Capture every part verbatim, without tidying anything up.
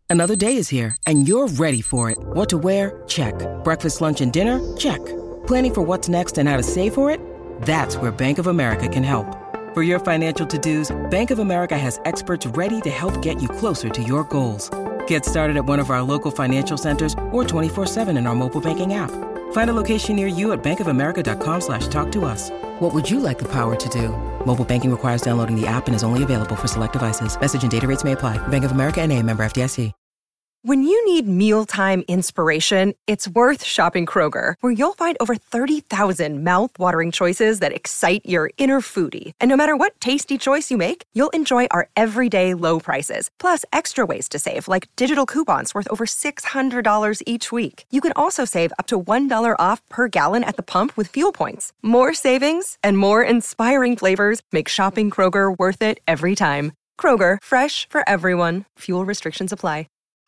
Another day is here, and you're ready for it. What to wear? Check. Breakfast, lunch, and dinner? Check. Planning for what's next and how to save for it? That's where Bank of America can help. For your financial to-dos, Bank of America has experts ready to help get you closer to your goals. Get started at one of our local financial centers or twenty-four seven in our mobile banking app. Find a location near you at bankofamerica.com slash talk to us. What would you like the power to do? Mobile banking requires downloading the app and is only available for select devices. Message and data rates may apply. Bank of America N A, member F D I C. When you need mealtime inspiration, it's worth shopping Kroger, where you'll find over thirty thousand mouth-watering choices that excite your inner foodie. And no matter what tasty choice you make, you'll enjoy our everyday low prices, plus extra ways to save, like digital coupons worth over six hundred dollars each week. You can also save up to one dollar off per gallon at the pump with fuel points. More savings and more inspiring flavors make shopping Kroger worth it every time. Kroger, fresh for everyone. Fuel restrictions apply.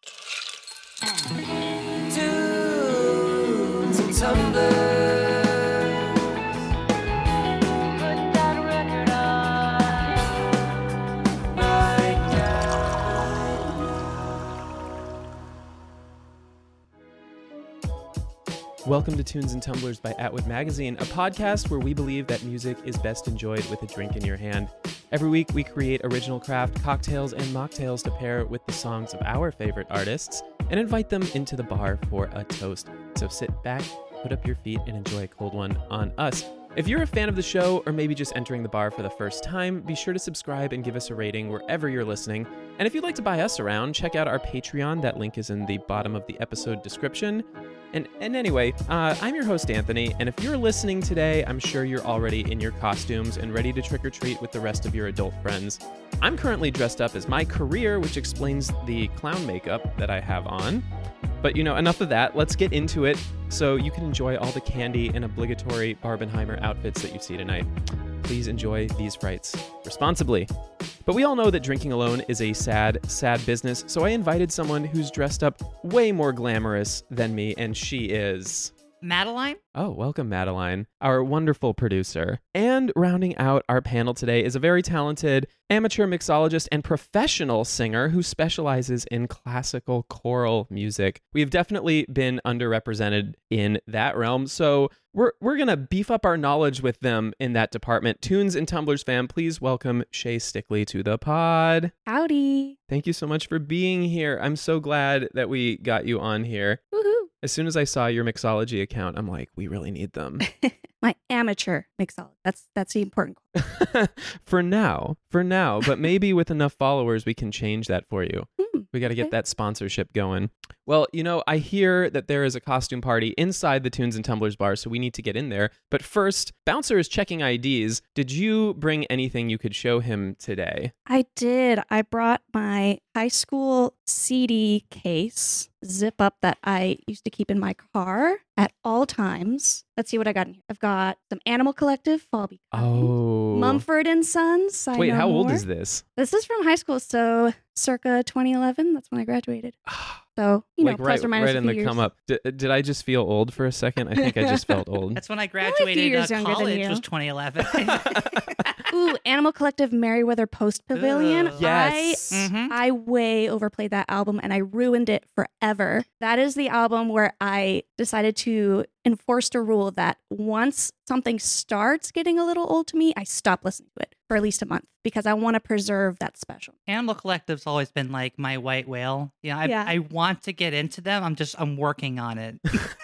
Tunes and tumblers. Put that record on right now. Welcome to Tunes and Tumblers by Atwood Magazine, a podcast where we believe that music is best enjoyed with a drink in your hand. Every week, we create original craft cocktails and mocktails to pair with the songs of our favorite artists and invite them into the bar for a toast. So sit back, put up your feet, and enjoy a cold one on us. If you're a fan of the show, or maybe just entering the bar for the first time, be sure to subscribe and give us a rating wherever you're listening. And if you'd like to buy us around, check out our Patreon. That link is in the bottom of the episode description. And, and anyway, uh, I'm your host, Anthony, and if you're listening today, I'm sure you're already in your costumes and ready to trick or treat with the rest of your adult friends. I'm currently dressed up as my career, which explains the clown makeup that I have on. But, you know, enough of that. Let's get into it so you can enjoy all the candy and obligatory Barbenheimer outfits that you see tonight. Please enjoy these frights responsibly. But we all know that drinking alone is a sad, sad business, so I invited someone who's dressed up way more glamorous than me, and she is... Madeline? Oh, welcome, Madeline, our wonderful producer. And rounding out our panel today is a very talented amateur mixologist and professional singer who specializes in classical choral music. We have definitely been underrepresented in that realm, so we're we're going to beef up our knowledge with them in that department. Tunes and Tumblers fam, please welcome Shay Stickley to the pod. Howdy. Thank you so much for being here. I'm so glad that we got you on here. Woohoo. As soon as I saw your mixology account, I'm like, we really need them. My amateur mixologist. That's that's the important part. For now, for now. But maybe with enough followers, we can change that for you. Hmm, We got to get okay. that sponsorship going. Well, you know, I hear that there is a costume party inside the Tunes and Tumblers bar, so we need to get in there. But first, Bouncer is checking I Ds. Did you bring anything you could show him today? I did. I brought my high school C D case, zip up that I used to keep in my car at all times. Let's see what I got in here. I've got some Animal Collective, Fall Be Kind. Oh. Mumford and Sons. I Wait, Know how old More. is this? This is from high school, so circa twenty eleven. That's when I graduated. So, you know, like plus right, or minus right a in few the years. come up. D- did I just feel old for a second? I think I just felt old. That's when I few graduated years uh, younger than college, you. was twenty eleven. Ooh, Animal Collective, Merriweather Post Pavilion. Ugh. Yes. I Mhm. I way overplayed that album and I ruined it forever. That is the album where I decided to enforce a rule that once something starts getting a little old to me, I stop listening to it for at least a month because I want to preserve that special. Animal Collective's always been like my white whale. Yeah, I, Yeah. I want to get into them. I'm just, I'm working on it.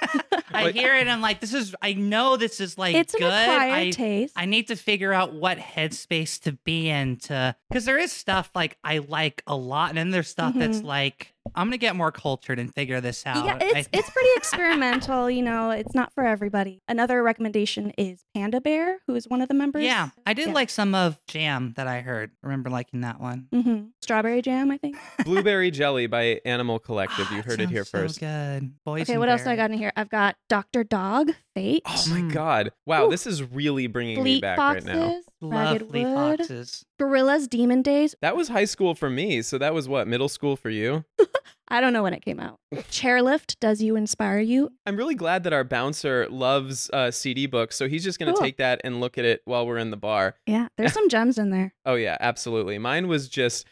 I Like- hear it and I'm like, this is, I know this is like It's an good. acquired I, taste. I need to figure out what headspace to be in to, because there is stuff like I like a lot, and then there's stuff that's Mhm. like, I'm going to get more cultured and figure this out. Yeah, it's I- it's pretty experimental, you know, it's not for everybody. Another recommendation is Panda Bear, who is one of the members. yeah, I did Yeah. like some of Jam that I heard. I remember liking that one. hmm Strawberry Jam, I think. Blueberry Jelly by Animal Collective. You Ah, heard it sounds here so first. Good. Boys Okay, and what else do I Bears. got in here? I've got Doctor Dog, Fate, Oh my Mm. God. Wow, Ooh. this is really bringing me Fleet back Foxes, right now. Love Ragged Fleet Wood, Foxes. Gorillas, Demon Days. That was high school for me. So that was what, middle school for you? I don't know when it came out. Chairlift, Does You Inspire You? I'm really glad that our bouncer loves uh, C D books. So he's just going to Cool. take that and look at it while we're in the bar. Yeah, there's some gems in there. Oh, yeah, absolutely. Mine was just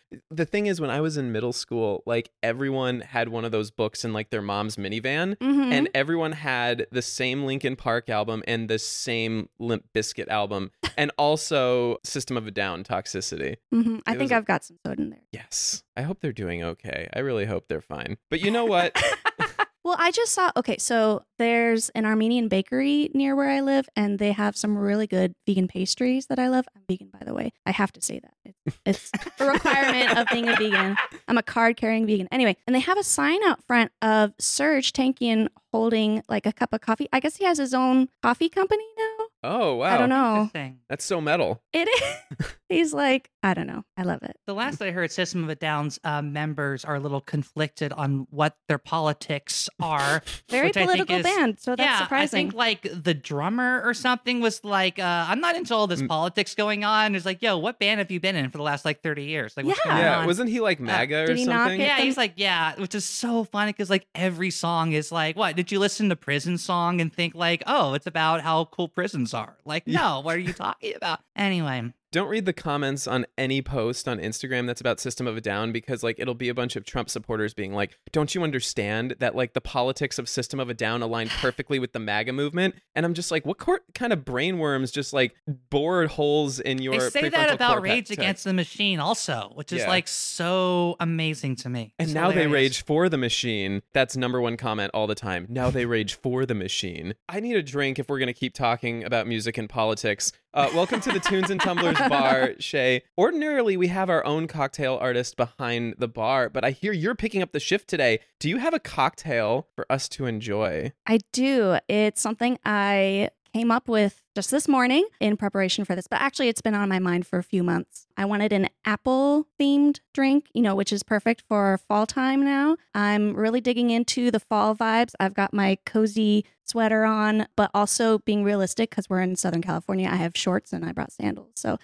The thing is, when I was in middle school, like everyone had one of those books in like their mom's minivan, Mhm. and everyone had the same Linkin Park album and the same Limp Bizkit album, and also System of a Down, Toxicity. Mhm. I It think was a- I've got some soda in there. Yes. I hope they're doing okay. I really hope they're fine. But you know what? Well, I just saw, okay, so there's an Armenian bakery near where I live, and they have some really good vegan pastries that I love. I'm vegan, by the way. I have to say that. It's, it's a requirement of being a vegan. I'm a card carrying vegan. Anyway, and they have a sign out front of Serge Tankian holding like a cup of coffee. I guess he has his own coffee company now. Oh, wow. I don't know. Interesting. That's so metal. It is. He's like, I don't know. I love it. The last I heard, System of a Down's uh, members are a little conflicted on what their politics are. Very which I think political is- band, so that's yeah, surprising. I think like the drummer or something was like, uh, I'm not into all this Mm. politics going on. It's like, yo, what band have you been in for the last like thirty years? Like, what's Yeah. going Yeah. on? Wasn't he like MAGA or did he knock something? it? Yeah, them- he's like, yeah, which is so funny because like every song is like, what? Did you listen to Prison Song and think like, oh, it's about how cool prisons are? Like, no, what are you talking about? Anyway, Don't read the comments on any post on Instagram that's about System of a Down, because like it'll be a bunch of Trump supporters being like, don't you understand that like the politics of System of a Down align perfectly with the MAGA movement? And I'm just like, what cor- kind of brainworms just like bored holes in your they say prefrontal that about cortex? Rage Against the Machine also, which is Yeah. like so amazing to me. And It's now they hilarious. rage for the machine. That's number one comment all the time. Now they rage for the machine. I need a drink if we're going to keep talking about music and politics. Uh, welcome to the Tunes and Tumblers bar, Shay. Ordinarily, we have our own cocktail artist behind the bar, but I hear you're picking up the shift today. Do you have a cocktail for us to enjoy? I do. It's something I came up with just this morning in preparation for this, but actually it's been on my mind for a few months. I wanted an apple themed drink, you know, which is perfect for fall time now. I'm really digging into the fall vibes. I've got my cozy sweater on, but also being realistic because we're in Southern California. I have shorts and I brought sandals. So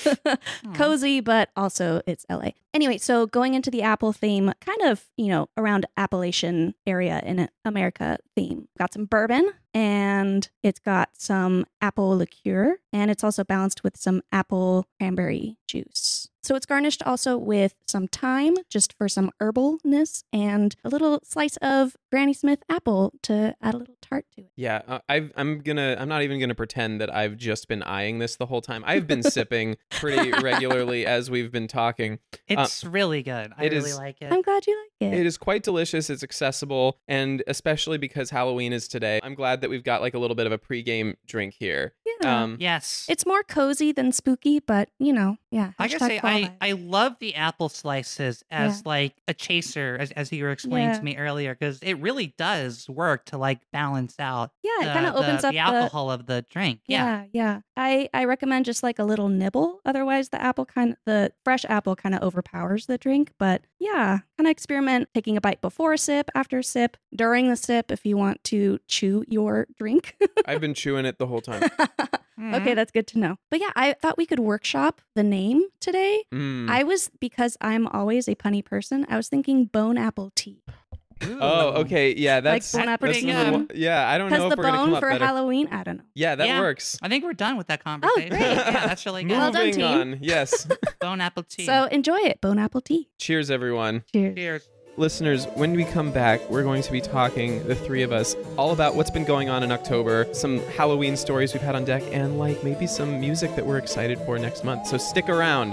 cozy, but also it's L A. Anyway, so going into the apple theme, kind of, you know, around Appalachian area in America theme. Got some bourbon and it's got some apple liqueur and it's also balanced with some apple cranberry juice. So it's garnished also with some thyme, just for some herbalness, and a little slice of Granny Smith apple to add a little tart to it. Yeah, uh, I've, I'm gonna. I'm not even gonna pretend that I've just been eyeing this the whole time. I've been sipping pretty regularly as we've been talking. It's really good. I it really is- like it. I'm glad you like it. It is quite delicious. It's accessible, and especially because Halloween is today, I'm glad that we've got like a little bit of a pregame drink here. Yeah. Um, Yes. It's more cozy than spooky, but you know, yeah. I gotta hashtag say, fall I, vibes. I love the apple slices as Yeah. like a chaser, as, as you were explaining Yeah. to me earlier, because it really does work to like balance out yeah, it the, kind of opens the, up the alcohol of the drink. Yeah. Yeah, yeah. I I recommend just like a little nibble. Otherwise, the apple kind of the fresh apple kind of overpowers the drink. But yeah, kind of experiment taking a bite before a sip, after a sip, during the sip if you want to chew your drink. I've been chewing it the whole time. Okay, that's good to know. But yeah, I thought we could workshop the name today. Mm. I was, because I'm always a punny person, I was thinking bone apple tea. Oh, okay. Yeah, that's bone apple that's tea. number one. Yeah, I don't know Because if the we're gonna come bone up for better. Halloween, I don't know. Yeah, that Yeah. works. I think we're done with that conversation. great. Yeah, that's really good. Well done, Moving team. on. Yes. Bone apple tea. So enjoy it, bone apple tea. Cheers, everyone. Cheers. cheers. Listeners, when we come back, we're going to be talking, the three of us, all about what's been going on in October, some Halloween stories we've had on deck, and like maybe some music that we're excited for next month. So stick around.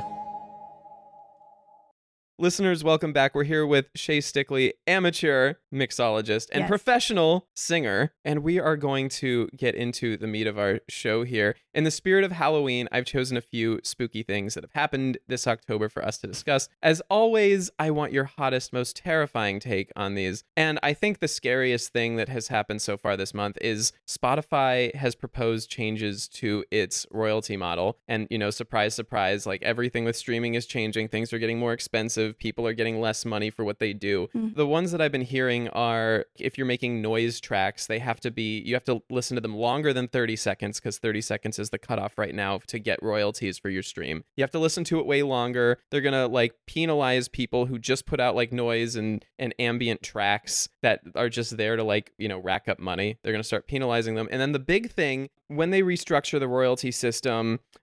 Listeners, welcome back. We're here with Shay Stickley, amateur mixologist and Yes. professional singer, and we are going to get into the meat of our show here. In the spirit of Halloween, I've chosen a few spooky things that have happened this October for us to discuss. As always, I want your hottest, most terrifying take on these. And I think the scariest thing that has happened so far this month is Spotify has proposed changes to its royalty model. And, you know, surprise, surprise, like everything with streaming is changing. Things are getting more expensive. People are getting less money for what they do. Mm. The ones that I've been hearing are if you're making noise tracks, they have to be, you have to listen to them longer than thirty seconds because thirty seconds is the cutoff right now to get royalties for your stream. You have to listen to it way longer. They're going to like penalize people who just put out like noise and, and ambient tracks that are just there to like, you know, rack up money. They're going to start penalizing them. And then the big thing, when they restructure the royalty system,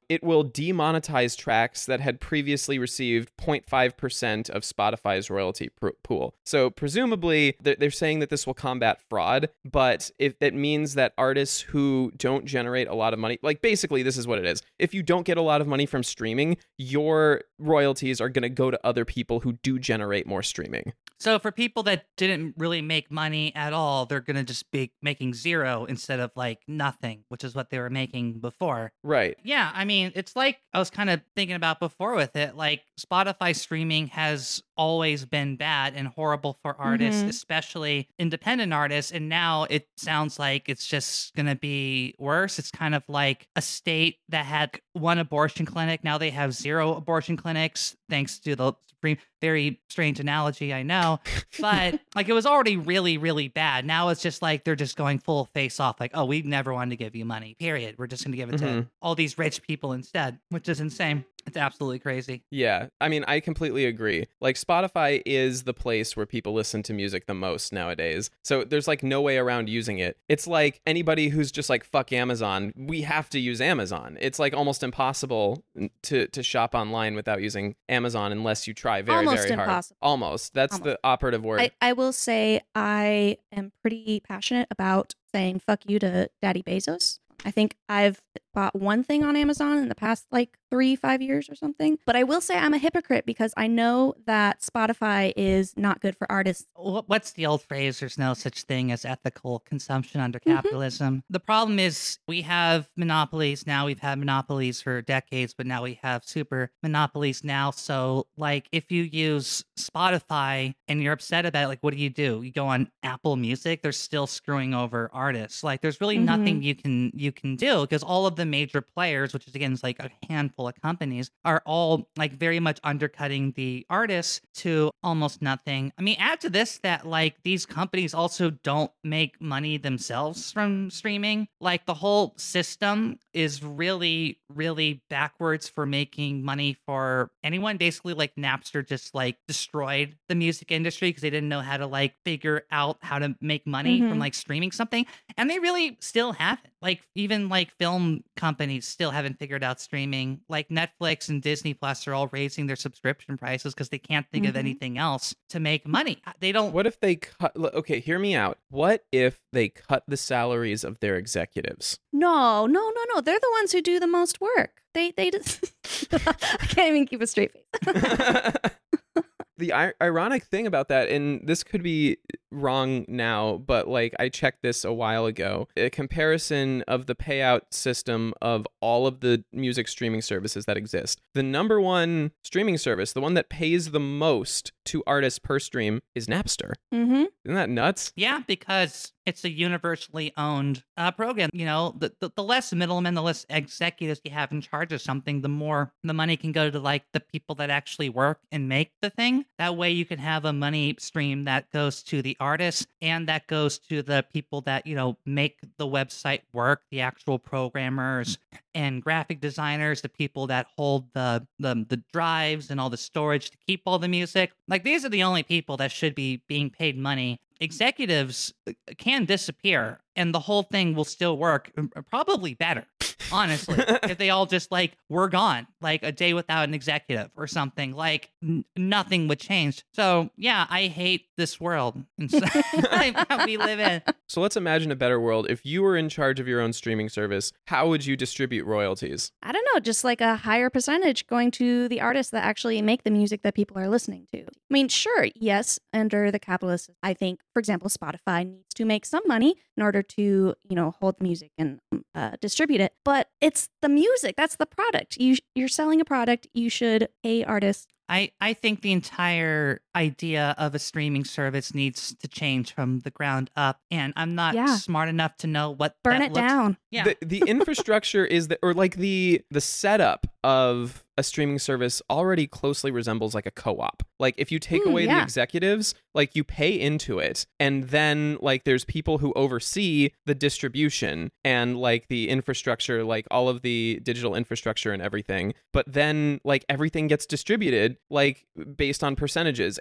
it will demonetize tracks that had previously received zero point five percent of Spotify's royalty pr- pool. So presumably they're, they're saying that this will combat fraud, but if it means that artists who don't generate a lot of money, like basically this is what it is. If you don't get a lot of money from streaming, your royalties are going to go to other people who do generate more streaming. So for people that didn't really make money at all, they're going to just be making zero instead of like nothing, which is what they were making before. Right. Yeah, I mean, it's like I was kind of thinking about before with it. Like Spotify streaming has always been bad and horrible for artists, Mhm. especially independent artists. And now it sounds like it's just going to be worse. It's kind of like a state that had one abortion clinic. Now they have zero abortion clinics thanks to the Supreme. Very strange analogy, I know. But like it was already really, really bad. Now it's just like they're just going full face off. Like, oh, we never wanted to give you money, period. We're just going to give it to Mhm. all these rich people instead, which is insane. It's absolutely crazy. Yeah, I mean, I completely agree. Like, Spotify is the place where people listen to music the most nowadays. So there's like no way around using it. It's like anybody who's just like, fuck Amazon, we have to use Amazon. It's like almost impossible to, to shop online without using Amazon unless you try very, Almost very hard. impossible. Almost. That's Almost. the operative word. I, I will say I am pretty passionate about saying fuck you to Daddy Bezos. I think I've bought one thing on Amazon in the past like three, five years or something. But I will say I'm a hypocrite because I know that Spotify is not good for artists. Wh- What's the old phrase? There's no such thing as ethical consumption under Mhm. capitalism. The problem is we have monopolies now. We've had monopolies for decades, but now we have super monopolies now. So, like, if you use Spotify and you're upset about it, like, what do you do? You go on Apple Music. They're still screwing over artists. Like, there's really Mhm. nothing you can you can do because all of the major players, which is again is like a handful of companies, are all like very much undercutting the artists to almost nothing. I mean, add to this that like these companies also don't make money themselves from streaming. Like the whole system is really, really backwards for making money for anyone. Basically, like Napster just like destroyed the music industry because they didn't know how to like figure out how to make money from Mhm. like streaming something. And they really still haven't. Like even like film companies still haven't figured out streaming. Like Netflix and Disney Plus are all raising their subscription prices because they can't think of Mhm. anything else to make money. They don't. What if they cut? l- Okay, hear me out. What if they cut the salaries of their executives? No, no, no, no. They're the ones who do the most work. They, they just. I can't even keep a straight face. The ir- ironic thing about that, and this could be wrong now, but like I checked this a while ago, a comparison of the payout system of all of the music streaming services that exist. The number one streaming service, the one that pays the most to artists per stream, is Napster. Mm-hmm. Isn't that nuts? Yeah, because it's a universally owned uh, program. You know, the, the the less middlemen, the less executives you have in charge of something, the more the money can go to like the people that actually work and make the thing. That way, you can have a money stream that goes to the artists and that goes to the people that you know make the website work, the actual programmers and graphic designers, the people that hold the the the drives and all the storage to keep all the music. Like these are the only people that should be being paid money. Executives can disappear and the whole thing will still work, probably better, honestly, if they all just like were gone, like a day without an executive or something, like n- nothing would change. So yeah, I hate this world that we live in. So let's imagine a better world. If you were in charge of your own streaming service, how would you distribute royalties? I don't know, just like a higher percentage going to the artists that actually make the music that people are listening to. I mean, sure, yes, under the capitalist, I think, for example, Spotify needs to make some money in order to, you know, hold the music and uh, distribute it. But it's the music, that's the product. You, you're selling a product, you should pay artists. I, I think the entire idea of a streaming service needs to change from the ground up, and I'm not Yeah. smart enough to know what Burn that it looks- down. Yeah, The, the infrastructure is the, or like the the setup of a streaming service already closely resembles like a co-op. Like if you take Mm, away the yeah. executives, like you pay into it, and then like there's people who oversee the distribution and like the infrastructure, like all of the digital infrastructure and everything. But then like everything gets distributed like based on percentages.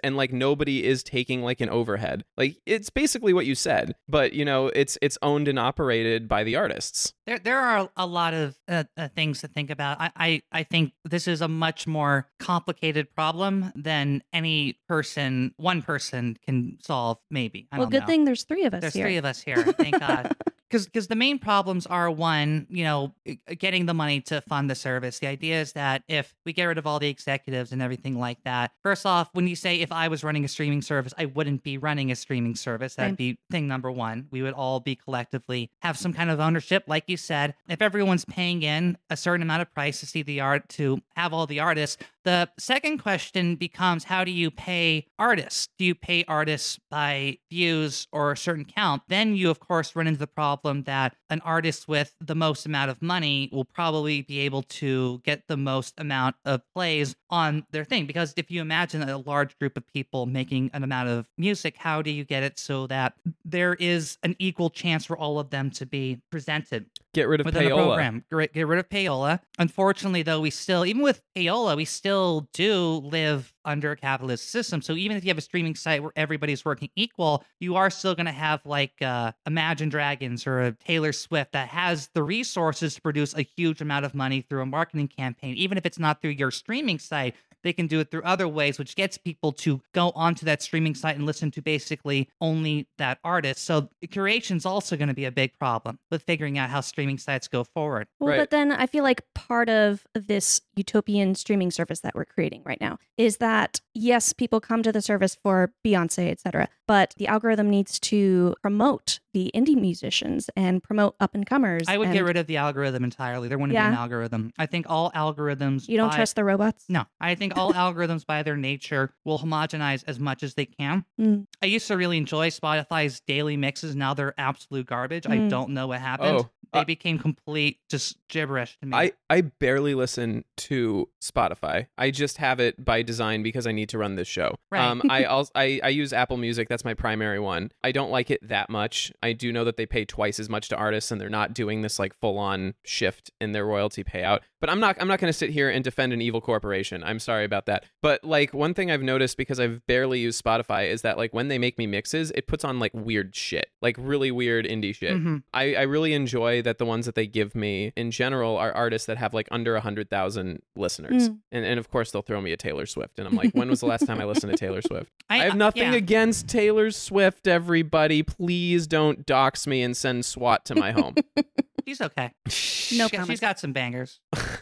and like nobody is taking like an overhead. Like it's basically what you said, but you know, it's it's owned and operated by the artists. There, there are a lot of uh, uh, things to think about. I, I, I think this is a much more complicated problem than any person, one person can solve. Maybe. I well, don't good know. thing there's three of us There's here. three of us here. Thank God. Because because the main problems are, one, you know, getting the money to fund the service. The idea is that if we get rid of all the executives and everything like that, first off, when you say if I was running a streaming service, I wouldn't be running a streaming service. That'd Same. be thing number one. We would all be collectively have some kind of ownership. Like you said, if everyone's paying in a certain amount of price to see the art, to have all the artists, the second question becomes, how do you pay artists? Do you pay artists by views or a certain count? Then you, of course, run into the problem that an artist with the most amount of money will probably be able to get the most amount of plays on their thing. Because if you imagine a large group of people making an amount of music, how do you get it so that there is an equal chance for all of them to be presented? Get rid of Within the payola. program. Get get rid of payola. Unfortunately, though, we still, even with payola, we still do live under a capitalist system. So even if you have a streaming site where everybody's working equal, you are still going to have like uh, Imagine Dragons or a Taylor Swift that has the resources to produce a huge amount of money through a marketing campaign. Even if it's not through your streaming site, they can do it through other ways, which gets people to go onto that streaming site and listen to basically only that artist. So curation is also going to be a big problem with figuring out how streaming sites go forward. Well, Right. but then I feel like part of this utopian streaming service that we're creating right now is that, yes, people come to the service for Beyonce, et cetera, but the algorithm needs to promote the indie musicians and promote up and comers. I would and get rid of the algorithm entirely. There wouldn't be Yeah. an algorithm. I think all algorithms. You don't by- trust the robots? No, I think all algorithms by their nature will homogenize as much as they can. Mm. I used to really enjoy Spotify's daily mixes. Now they're absolute garbage. I Mm. don't know what happened. Oh, they uh, became complete just gibberish to me. I, I barely listen to Spotify. I just have it by design because I need to run this show. Right. Um, I also I, I use Apple Music. That's my primary one. I don't like it that much. I do know that they pay twice as much to artists, and they're not doing this like full on shift in their royalty payout. But I'm not I'm not going to sit here and defend an evil corporation. I'm sorry about that. But like one thing I've noticed, because I've barely used Spotify, is that like when they make me mixes, it puts on like weird shit, like really weird indie shit. Mhm. I, I really enjoy that the ones that they give me in general are artists that have like under one hundred thousand listeners. Mm. And, and of course, they'll throw me a Taylor Swift. And I'm like, when was the last time I listened to Taylor Swift? I, have uh, nothing yeah. against Taylor Swift, everybody. Please don't dox me and send SWAT to my home. She's okay. No She got- promise. she's got some bangers.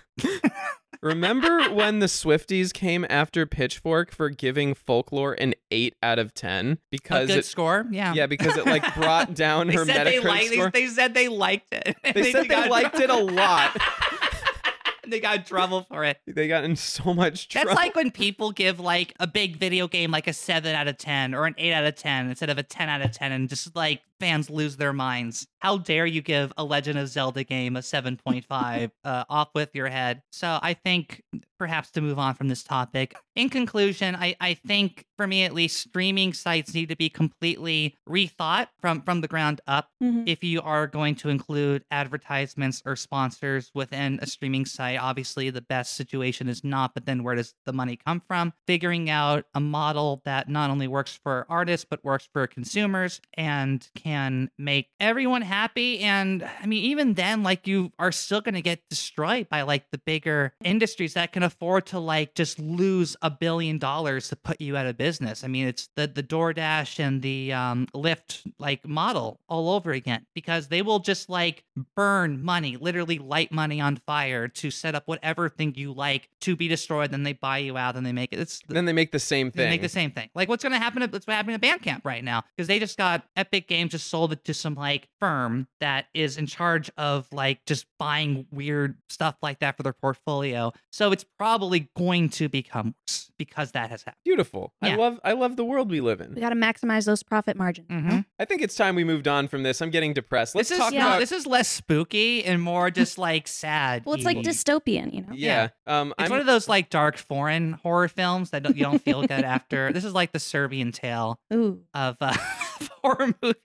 Remember when the Swifties came after Pitchfork for giving Folklore an eight out of ten? A Because good it, score. Yeah. yeah, because it like brought down They her said they Metacritic liked. They, score. they said they liked it. They said they got- liked it a lot. They got in trouble for it. They got in so much trouble. That's like when people give like a big video game like a seven out of ten or an eight out of ten instead of a ten out of ten, and just like fans lose their minds. How dare you give a Legend of Zelda game a seven point five? uh, off with your head. So I think perhaps to move on from this topic, in conclusion, I, I think for me at least, streaming sites need to be completely rethought from, from the ground up. Mhm. If you are going to include advertisements or sponsors within a streaming site, obviously the best situation is not, but then where does the money come from? Figuring out a model that not only works for artists, but works for consumers and can make everyone happy. And I mean, even then, like you are still going to get destroyed by like the bigger industries that can afford to like just lose a billion dollars to put you out of business. I mean, it's the, the DoorDash and the um, Lyft like model all over again, because they will just like burn money, literally light money on fire to set up whatever thing you like to be destroyed. Then they buy you out and they make it. It's then they make the same they thing. make the same thing. Like what's going to happen? To, what's happening to Bandcamp right now? Because they just got Epic Games just sold it to some like firm that is in charge of like just buying weird stuff like that for their portfolio. So it's probably going to become worse because that has happened. Beautiful. I Yeah. love I love the world we live in. We got to maximize those profit margins. Mm-hmm. I think it's time we moved on from this. I'm getting depressed. Let's This is talk yeah, about this is less spooky and more just like sad. Well, it's like Evie. dystopian, you know? yeah. Um It's I'm one of those like dark foreign horror films that don't, you don't feel good after. This is like the Serbian tale Ooh. of uh, horror movies.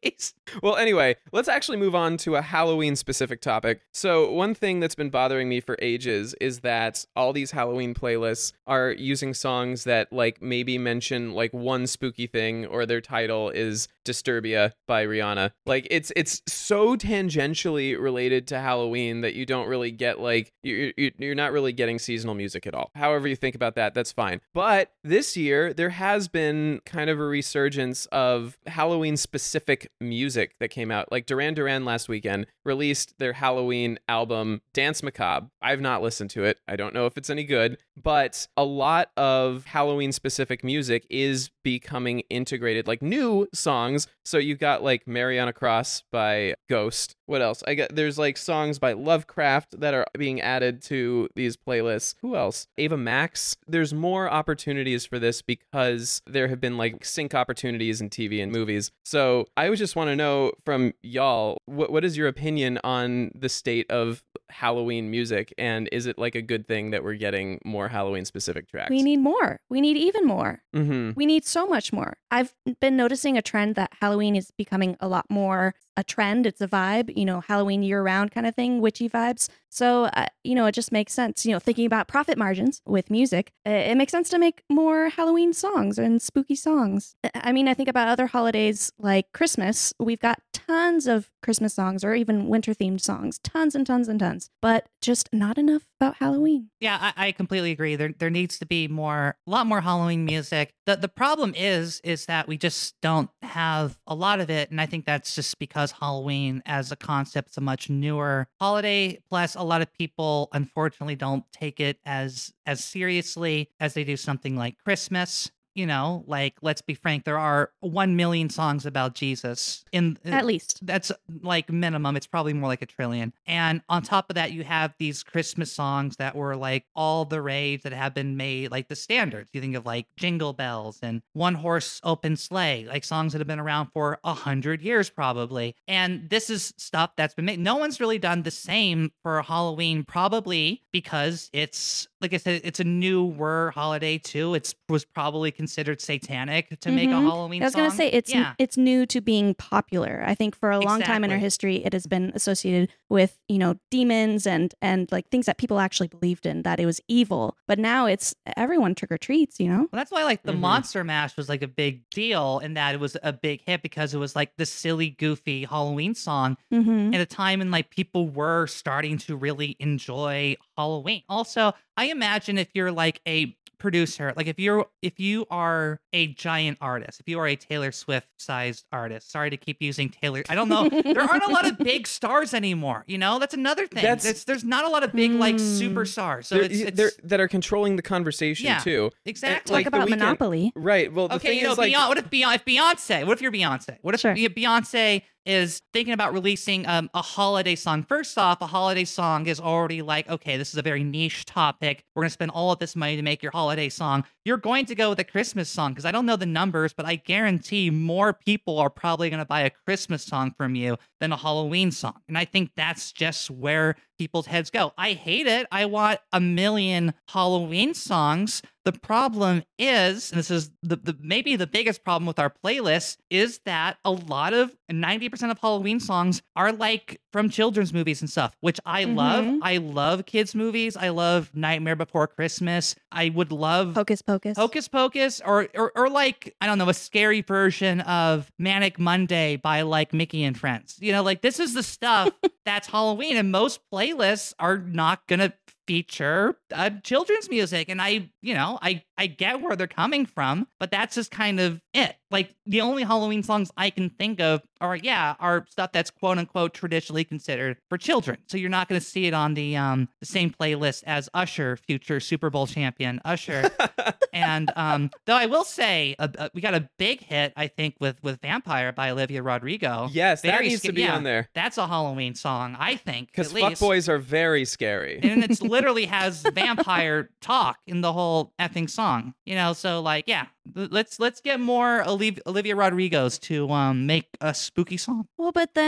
Well, anyway, let's actually move on to a Halloween specific topic. So, one thing that's been bothering me for ages is that all these Halloween playlists are using songs that like maybe mention like one spooky thing, or their title is Disturbia by Rihanna. Like it's it's so tangentially related to Halloween that you don't really get like you you- you're not really getting seasonal music at all. However you think about that, that's fine. But this year there has been kind of a resurgence of Halloween specific music that came out. Like Duran Duran last weekend released their Halloween album Dance Macabre. I've not listened to it. I don't know if it's any good, but a lot of Halloween specific music is becoming integrated, like new songs. So you've got like Mariana Cross by Ghost. What else? I got there's like songs by Lovecraft that are being added to these playlists. Who else? Ava Max. There's more opportunities for this because there have been like sync opportunities in T V and movies. So I would just want to know from y'all, what what is your opinion on the state of Halloween music, and is it like a good thing that we're getting more Halloween specific tracks? We need more. We need even more. Mm-hmm. We need so much more. I've been noticing a trend that Halloween is becoming a lot more a trend. It's a vibe, you know, Halloween year round kind of thing, witchy vibes. So, uh, you know, it just makes sense, you know, thinking about profit margins with music, uh, it makes sense to make more Halloween songs and spooky songs. I- I mean, I think about other holidays like Christmas. We've got tons of Christmas songs or even winter themed songs, tons and tons and tons, but just not enough about Halloween. Yeah, I, I completely agree. There there needs to be more, a lot more Halloween music. The the problem is is that we just don't have a lot of it, and I think that's just because Halloween as a concept is a much newer holiday. Plus, a lot of people unfortunately don't take it as as seriously as they do something like Christmas. You know, like, let's be frank, there are one million songs about Jesus in At least. that's like minimum. It's probably more like a trillion. And on top of that, you have these Christmas songs that were like all the rage that have been made, like the standards. You think of like Jingle Bells and One Horse Open Sleigh, like songs that have been around for a hundred years probably. And this is stuff that's been made. No one's really done the same for Halloween, probably because it's, like I said, it's a newer holiday too. It's was probably considered satanic to make a Mhm. Halloween I was song. going to say it's yeah. it's new to being popular. I think for a long time in our Exactly. history, it has been associated with, you know, demons and and like things that people actually believed in, that it was evil. But now it's everyone trick or treats, you know. Well, that's why like the Mhm. Monster Mash was like a big deal, in that it was a big hit because it was like the silly, goofy Halloween song Mm-hmm. at a time when like people were starting to really enjoy Halloween. Also, I imagine if you're like a producer, like if you're if you are a giant artist, if you are a Taylor Swift sized artist, sorry to keep using Taylor, I don't know, there aren't a lot of big stars anymore, you know. That's another thing. That's- There's, there's not a lot of big like Mm. superstars, so They're- it's, it's they're- that are controlling the conversation Yeah. too. exactly like Talk the about Weeknd- Monopoly. Right. Well, the Okay, thing you know, is like Beyonce, what if Beyonce, if Beyonce, what if you're Beyonce? What if Sure. Be- Beyonce is thinking about releasing um, a holiday song? First off, a holiday song is already like, okay, this is a very niche topic. We're going to spend all of this money to make your holiday song. You're going to go with a Christmas song, because I don't know the numbers, but I guarantee more people are probably going to buy a Christmas song from you than a Halloween song. And I think that's just where people's heads go. I hate it. I want a million Halloween songs. The problem is, and this is the, the maybe the biggest problem with our playlist, is that a lot of ninety percent of Halloween songs are like from children's movies and stuff, which I love. Mhm. I love kids' movies. I love Nightmare Before Christmas. I would love Hocus Pocus. Hocus Pocus, or, or or like, I don't know, a scary version of Manic Monday by like Mickey and Friends. You know, like this is the stuff that's Halloween, and most playlists are not gonna feature uh, children's music. And I, you know, I I get where they're coming from, but that's just kind of it. Like the only Halloween songs I can think of are yeah are stuff that's quote unquote traditionally considered for children. So you're not going to see it on the um the same playlist as Usher, future Super Bowl champion Usher. And um though I will say uh, uh, we got a big hit, I think, with with Vampire by Olivia Rodrigo. yes, that Very needs sca- to be yeah, on there That's a Halloween song, I think, because at least. fuckboys are very scary. And it's literally has vampire talk in the whole effing song, you know. So like, yeah, th- let's let's get more Oliv- Olivia Rodrigo's to um make a spooky song. Well, but then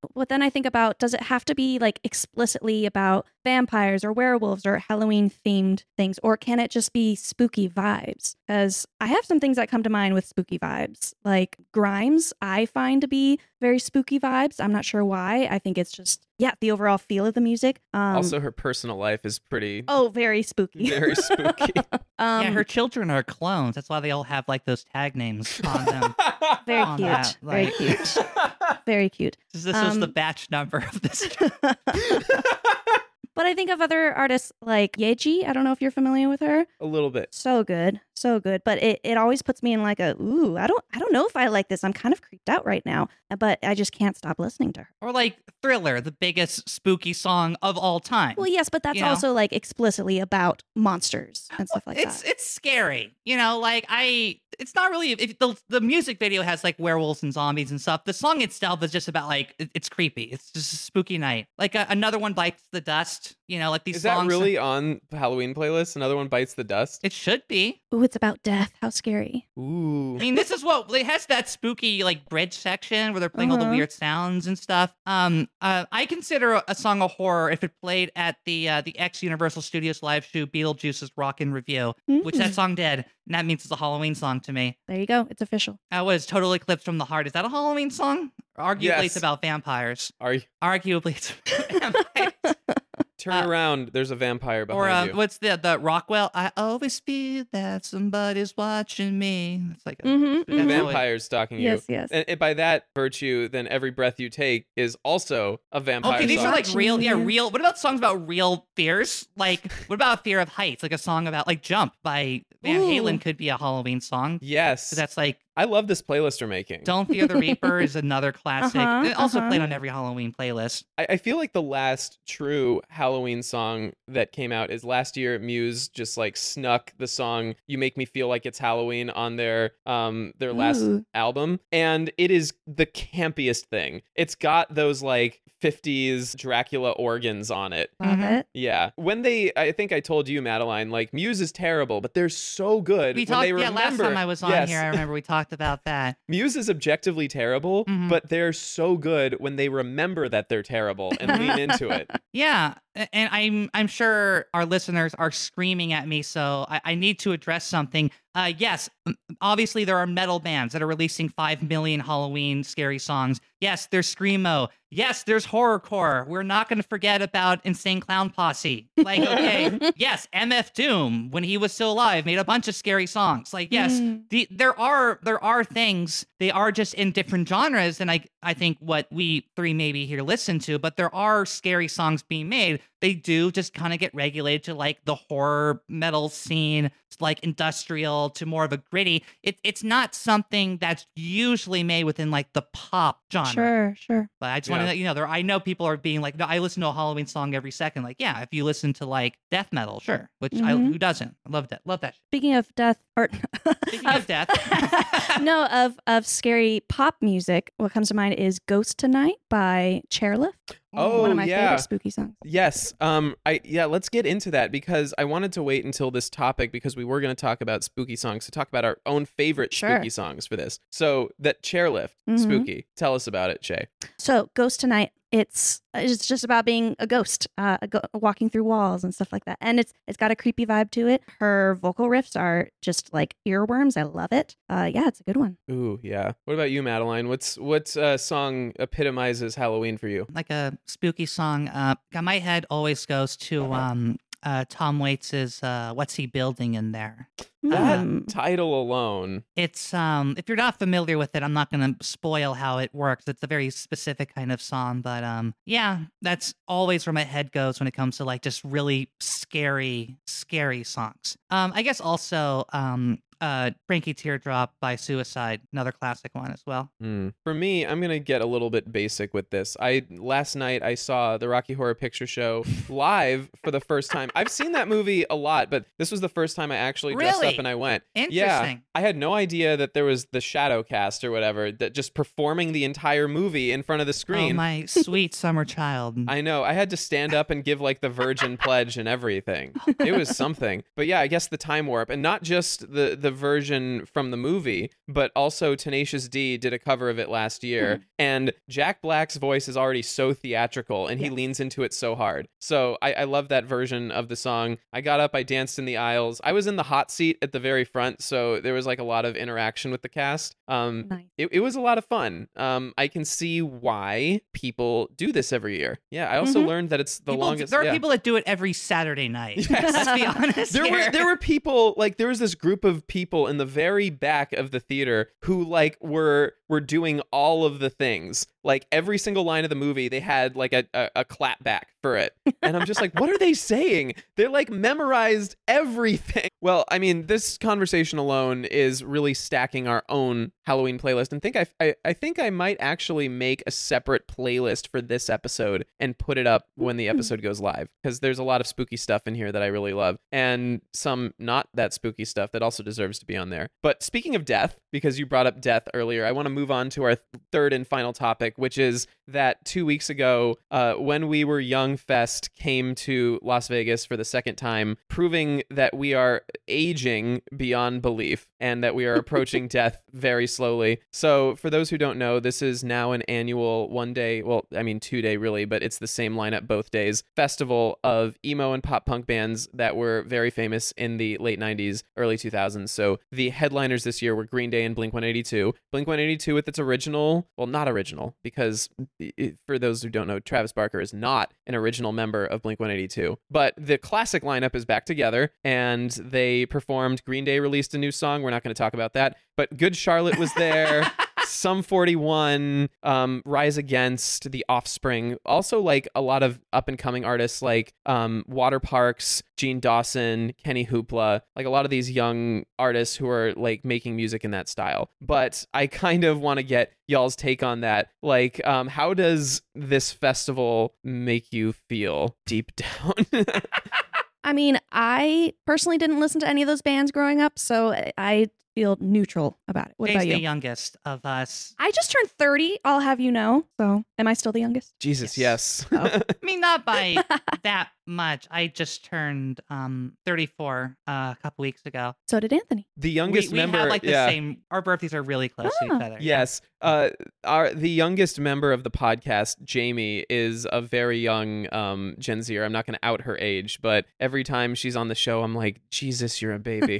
but then I think about, does it have to be like explicitly about vampires or werewolves or Halloween themed things, or can it just be spooky vibes? Because I have some things that come to mind with spooky vibes, like Grimes. I find to be very spooky vibes. I'm not sure why. I think it's just yeah, the overall feel of the music. Um, Also, her personal life is pretty, oh, very spooky. very spooky. um, yeah, her children are clones. That's why they all have like those tag names on them. very on cute. that, very like- cute. Very cute. This, this was the Um, batch number of this. But I think of other artists like Yeji. I don't know if you're familiar with her. A little bit. So good, so good. But it, it always puts me in like a ooh. I don't I don't know if I like this. I'm kind of creeped out right now. But I just can't stop listening to her. Or like Thriller, the biggest spooky song of all time. Well, yes, but that's You know? also like explicitly about monsters and stuff like it's that. it's scary, you know. Like I, it's not really. If the the music video has like werewolves and zombies and stuff. The song itself is just about like it, it's creepy. It's just a spooky night. Like uh, another one bites the dust. You know, like these Is songs. that really on Halloween playlist? Another one bites the dust? It should be. Ooh, it's about death. How scary. Ooh. I mean, this is what it has that spooky like bridge section where they're playing all the Uh-huh. weird sounds and stuff. Um, uh, I consider a, a song a horror if it played at the uh, the X Universal Studios live show Beetlejuice's Rockin' Review, which that Mm. song did, and that means it's a Halloween song to me. There you go. It's official. Uh, was Total Eclipse from the Heart. Is that a Halloween song? Arguably, Yes. it's about vampires. Are you? Arguably, it's vampires. Turn Uh, around. There's a vampire behind Or uh, you. what's the the Rockwell? I always feel that somebody's watching me. It's like a, Mm-hmm. that's really- Vampires stalking you. Yes, yes. And, and by that virtue, then Every Breath You Take is also a vampire Okay, these song. are like real, yeah, Watching you. real. What about songs about real fears? Like, what about Fear of Heights? Like a song about like Jump by Van Ooh. Halen could be a Halloween song. Yes. So that's like I love this playlist we're making. Don't Fear the Reaper is another classic. Uh-huh, It also uh-huh. played on every Halloween playlist. I, I feel like the last true Halloween song that came out is last year. Muse just like snuck the song "You Make Me Feel Like It's Halloween" on their um their last Ooh. album, and it is the campiest thing. It's got those like fifties Dracula organs on it. Love Mhm. it. Yeah, when they, I think I told you, Madeline, like Muse is terrible, but they're so good. We when talked, they yeah, remember. last time I was on Yes. here, I remember we talked about that. Muse is objectively terrible, Mhm. but they're so good when they remember that they're terrible and lean into it. Yeah, a- and I'm I'm sure our listeners are screaming at me, so I, I need to address something. Uh, yes, m- obviously there are metal bands that are releasing five million Halloween scary songs. Yes, there's screamo. Yes, there's horrorcore. We're not going to forget about Insane Clown Posse. Like, okay, yes, M F Doom, when he was still alive, made a bunch of scary songs. Like, yes, Mm. the there are there are things. They are just in different genres, and I I think what we three maybe here listen to, but there are scary songs being made. They do just kind of get regulated to like the horror metal scene, like industrial to more of a gritty. It, it's not something that's usually made within like the pop genre. Sure, sure. But I just want to Yeah. let you know, there I know people are being like, no, I listen to a Halloween song every second. Like, yeah, if you listen to like death metal, sure. Which I Mhm. who doesn't? I love that. Love that. Shit. Speaking of death, or Speaking of death. no, of of scary pop music. What comes to mind is "Ghost Tonight" by Chairlift. Oh, one of my yeah. favorite spooky songs. Yes. Um. I yeah. Let's get into that because I wanted to wait until this topic because we were going to talk about spooky songs to talk about our own favorite Sure. spooky songs for this. So that chairlift Mhm. spooky. Tell us about it, Shay. So, "Ghost Tonight." It's it's just about being a ghost, uh, a go- walking through walls and stuff like that, and it's it's got a creepy vibe to it. Her vocal riffs are just like earworms. I love it. Uh, yeah, it's a good one. Ooh, yeah. What about you, Madeline? What's what uh, song epitomizes Halloween for you? Like a spooky song. Uh, my head always goes to um uh Tom Waits's uh What's He Building in There. That Mm. title alone. It's um if you're not familiar with it, I'm not gonna spoil how it works. It's a very specific kind of song, but um yeah, that's always where my head goes when it comes to like just really scary, scary songs. Um I guess also um uh Frankie Teardrop by Suicide, another classic one as well. Hmm. For me, I'm gonna get a little bit basic with this. I last night I saw the Rocky Horror Picture Show live for the first time. I've seen that movie a lot, but this was the first time I actually dressed Really? up and I went. Yeah, Interesting. I had no idea that there was the shadow cast or whatever that just performing the entire movie in front of the Oh, screen. my sweet summer child. I know. I had to stand up and give like the Virgin pledge and everything. It was something. But yeah, I guess the time warp and not just the the version from the movie, but also Tenacious D did a cover of it last year. Mm. And Jack Black's voice is already so theatrical, and he Yeah. leans into it so hard. So I, I love that version of the song. I got up, I danced in the aisles. I was in the hot seat at the very front, so there was like a lot of interaction with the cast. Um, Nice. it, it was a lot of fun. Um, I can see why people do this every year. Yeah, I also Mhm. learned that it's the People- longest. there are yeah. people that do it every Saturday night. Yes. Let's be honest. There were here. there were people like there was this group of people in the very back of the theater who like were were doing all of the things. Like every single line of the movie, they had like a, a, a clap back for it. And I'm just like, what are they saying? They're like memorized everything. Well, I mean, this conversation alone is really stacking our own Halloween playlist. And think I, I I think I might actually make a separate playlist for this episode and put it up when the episode goes live. Because there's a lot of spooky stuff in here that I really love. And some not that spooky stuff that also deserves to be on there. But speaking of death, because you brought up death earlier, I want to move on to our third and final topic, which is that two weeks ago, uh, When We Were Young Fest came to Las Vegas for the second time, proving that we are aging beyond belief and that we are approaching death very slowly. So for those who don't know, this is now an annual one day, well, I mean two day really, but it's the same lineup both days, festival of emo and pop punk bands that were very famous in the late nineties, early two thousands. So the headliners this year were Green Day and Blink one eighty-two. Blink one eighty-two with its original, well, not original, because it, for those who don't know, Travis Barker is not an original member of Blink one eighty-two. But the classic lineup is back together, and they performed. Green Day released a new song. We're not going to talk about that. But Good Charlotte was there. Sum forty-one, um, Rise Against, The Offspring. Also, like a lot of up and coming artists like um, Water Parks, Gene Dawson, Kenny Hoopla, like a lot of these young artists who are like making music in that style. But I kind of want to get y'all's take on that. Like, um, how does this festival make you feel deep down? I mean, I personally didn't listen to any of those bands growing up, so I feel neutral about it. What Jay's about you? the youngest of us. I just turned thirty, I'll have you know. So, am I still the youngest? Jesus, yes. Oh. I mean, not by that much. I just turned um thirty-four uh, a couple weeks ago. So did Anthony. The We, youngest we member, have like the yeah. same. Our birthdays are really close to Ah. each other. Yes. Uh, our the youngest member of the podcast, Jamie, is a very young um, Gen Zer. I'm not going to out her age, but every time she's on the show, I'm like, Jesus, you're a baby.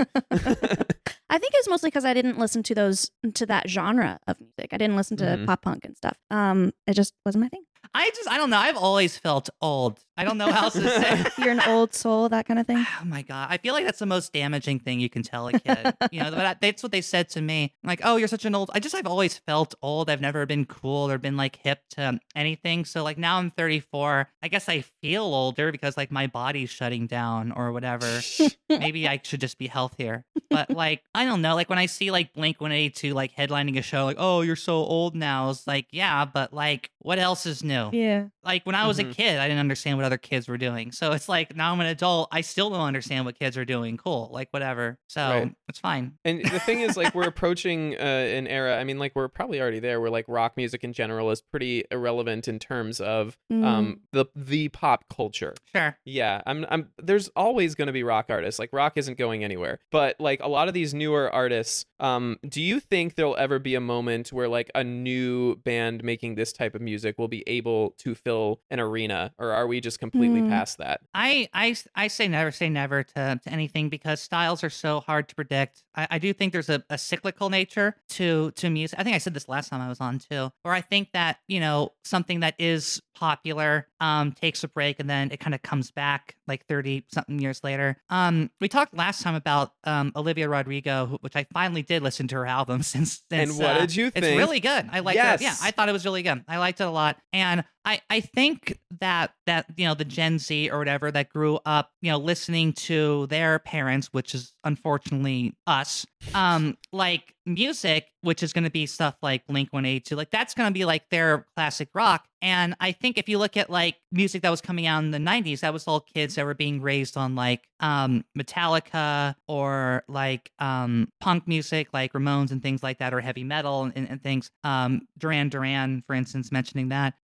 I think it's mostly because I didn't listen to those to that genre of music. I didn't listen to Mhm. pop punk and stuff. Um, it just wasn't my thing. I just, I don't know. I've always felt old. I don't know how else to say. You're an old soul, that kind of thing. Oh my god! I feel like that's the most damaging thing you can tell a kid. You know, but that's what they said to me. Like, oh, you're such an old. I just, I've always felt old. I've never been cool or been like hip to anything. So like now I'm thirty-four. I guess I feel older because like my body's shutting down or whatever. Maybe I should just be healthier. But like, I don't know. Like when I see like Blink one eighty-two like headlining a show, like, oh, you're so old now. It's like, yeah, but like, what else is new? Yeah. Like when I was Mhm. a kid, I didn't understand what other kids were doing. So it's like now I'm an adult, I still don't understand what kids are doing. Cool, like whatever. So Right. it's fine. And the thing is, like, we're approaching uh, an era. I mean, like, we're probably already there where, like, rock music in general is pretty irrelevant in terms of um, the the pop culture. Sure. Yeah, I'm. I'm. There's always going to be rock artists. Like, rock isn't going anywhere. But like a lot of these newer artists, um, do you think there'll ever be a moment where like a new band making this type of music will be able to fill an arena, or are we just completely Mm. past that? I, I, I say never say never to, to anything because styles are so hard to predict. I, I do think there's a, a cyclical nature to to music. I think I said this last time I was on too, where I think that, you know, something that is popular um takes a break and then it kind of comes back like thirty something years later. Um we talked last time about um Olivia Rodrigo, who- which I finally did listen to her album since, since And what uh, did you It's think? really good. I liked Yes. it. Yeah, I thought it was really good. I liked it a lot. And I, I think that that you know the Gen Z or whatever that grew up you know listening to their parents, which is unfortunately us, um like music, which is going to be stuff like Blink one eighty-two, like that's going to be like their classic rock. And I think if you look at like music that was coming out in the nineties, that was all kids that were being raised on like um Metallica or like um punk music like Ramones and things like that, or heavy metal and, and, and things. Um Duran Duran, for instance, mentioning that. And so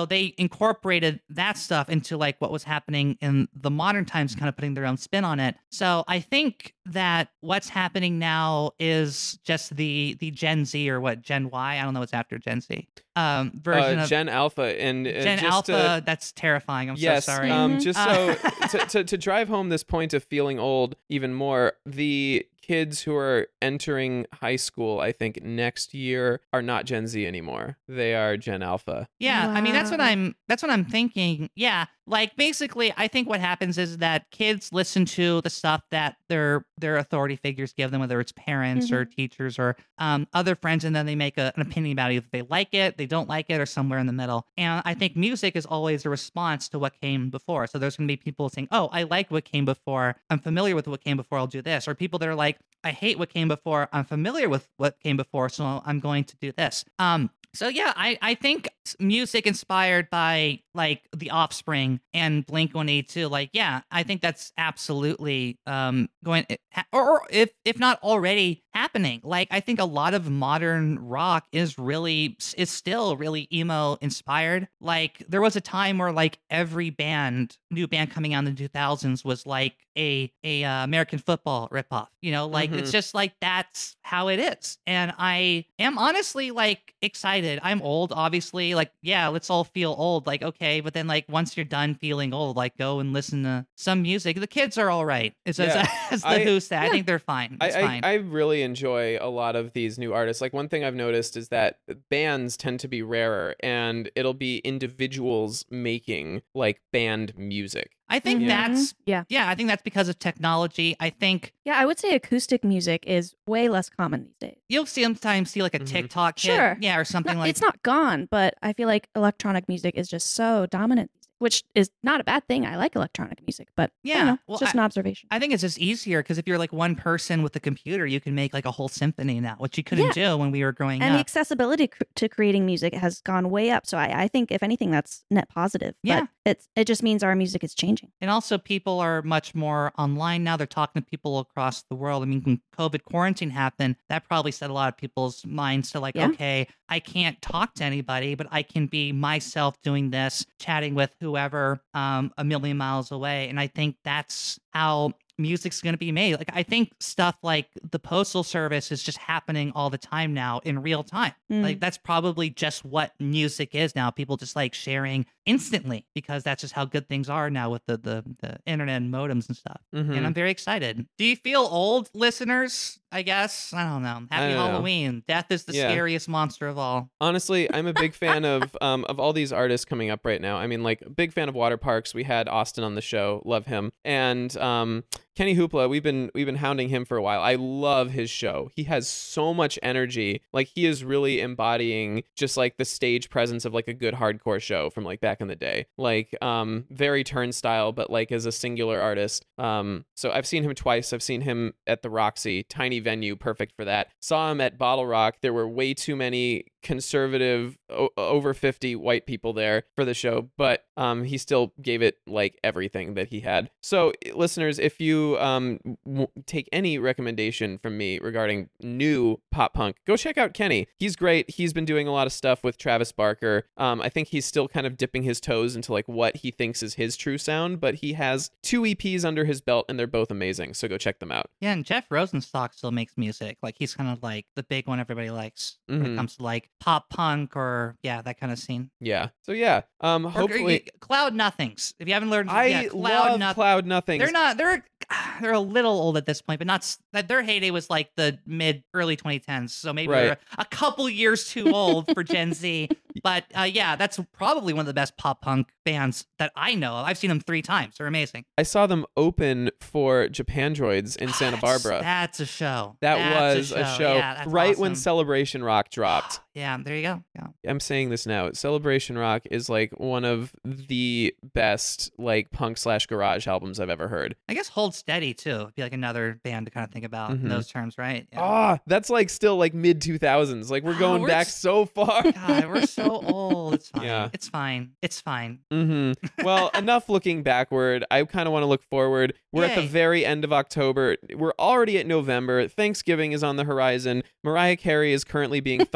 they incorporated that stuff into like what was happening in the modern times, kind of putting their own spin on it. So I think that what's happening now is just the the Gen Z or what Gen Y, I don't know what's after Gen Z. Um version uh, of Gen Alpha and uh, Gen just Alpha, to, that's terrifying. I'm yes, so sorry. um Mhm. just Uh, so to, to to drive home this point of feeling old even more, the kids who are entering high school, I think next year, are not Gen Z anymore. They are Gen Alpha. Yeah, I mean that's what Wow. I'm that's what I'm thinking. Yeah, like basically I think what happens is that kids listen to the stuff that their their authority figures give them, whether it's parents or teachers or um, other friends, and then they make a, an opinion about it. Either they like it, they don't like it, or somewhere in the middle. And I think music is always a response to what came before. So there's going to be people saying, "Oh, I like what came before. I'm familiar with what came before. I'll do this," or people that are like, "I hate what came before. I'm familiar with what came before, so I'm going to do this." Um, so yeah, I, I think s- music inspired by like The Offspring and Blink one eighty-two, like yeah, I think that's absolutely um going or, or if if not already happening. Like I think a lot of modern rock is really is still really emo inspired. Like there was a time where like every band, new band coming out in the two thousands was like a a uh, American football ripoff. You know, like it's Mhm. just like that's how it is. And I am honestly like excited. I'm old, obviously. Like, yeah, let's all feel old. Like, okay, but then like once you're done feeling old, like go and listen to some music. The kids are all right. As, as- Yeah. as the I- Who said, I yeah. think they're fine. It's I, fine. I, I really enjoy a lot of these new artists. Like one thing I've noticed is that bands tend to be rarer, and it'll be individuals making like band music. I think Mhm. that's Yeah. yeah. I think that's because of technology. I think Yeah, I would say acoustic music is way less common these days. you'll sometimes see like a Mhm. TikTok hit, Sure. yeah, or something Not- like it's not gone, but I feel like electronic music is just so dominant, which is not a bad thing. I like electronic music, but I don't Yeah, know, well, it's just I- an observation. I think it's just easier because if you're like one person with a computer, you can make like a whole symphony now, which you couldn't do when we were growing and the up. accessibility cr- to creating music has gone way up. So I, I think, if anything, that's net positive. Yeah. But it's it just means our music is changing. And also, people are much more online now. They're talking to people across the world. I mean, when COVID quarantine happened, that probably set a lot of people's minds to like, Yeah. okay, I can't talk to anybody, but I can be myself doing this, chatting with whoever um, a million miles away. And I think that's how music's going to be made. Like, I think stuff like the Postal Service is just happening all the time now in real time. Mm. Like, that's probably just what music is now. People just like sharing instantly because that's just how good things are now with the the, the internet and modems and stuff. Mhm. And I'm very excited. Do you feel old, listeners? I guess. I don't know. Happy don't know. Halloween. Death is the Yeah. scariest monster of all. Honestly, I'm a big fan of um of all these artists coming up right now. I mean, like, big fan of Water Parks. We had Austin on the show, love him, and um Kenny Hoopla. We've been we've been hounding him for a while. I love his show. He has so much energy. Like, he is really embodying just like the stage presence of like a good hardcore show from like back in the day. Like, um, very Turnstile, but like as a singular artist. Um, so I've seen him twice. I've seen him at the Roxy, tiny venue, perfect for that. Saw him at Bottle Rock. There were way too many conservative o- over fifty white people there for the show, but um he still gave it like everything that he had. So listeners, if you um w- take any recommendation from me regarding new pop punk, go check out Kenny. He's great. He's been doing a lot of stuff with Travis Barker. um I think he's still kind of dipping his toes into like what he thinks is his true sound, but he has two E Ps under his belt and they're both amazing, so go check them out. Yeah, and Jeff Rosenstock still makes music. Like, he's kind of like the big one everybody likes when Mhm. it comes to like pop punk or yeah, that kind of scene. Yeah, so yeah, um Or- hopefully Cloud Nothings. If you haven't learned, I yeah, Cloud love Nothings. Cloud Nothings. They're not. They're they're a little old at this point, but not. s- That their heyday was like the mid early twenty tens. So maybe Right. they're a couple years too old for Gen Z. But uh, yeah, that's probably one of the best pop punk bands that I know of. I've seen them three times. They're amazing. I saw them open for Japandroids in Santa That's- Barbara. That's a show. That That's was a show, Yeah, that's right when awesome. Celebration Rock dropped. Yeah, there you go. Yeah. I'm saying this now. Celebration Rock is like one of the best like punk slash garage albums I've ever heard. I guess Hold Steady too would be like another band to kind of think about in Mhm. those terms, right? Yeah. Ah, that's like still like mid two thousands. Like, we're Oh, going we're back s- so far. God, we're so old. It's fine. Yeah. It's fine. It's fine. hmm Well, enough looking backward. I kind of want to look forward. We're at the Yay. very end of October. We're already at November. Thanksgiving is on the horizon. Mariah Carey is currently being thawed from her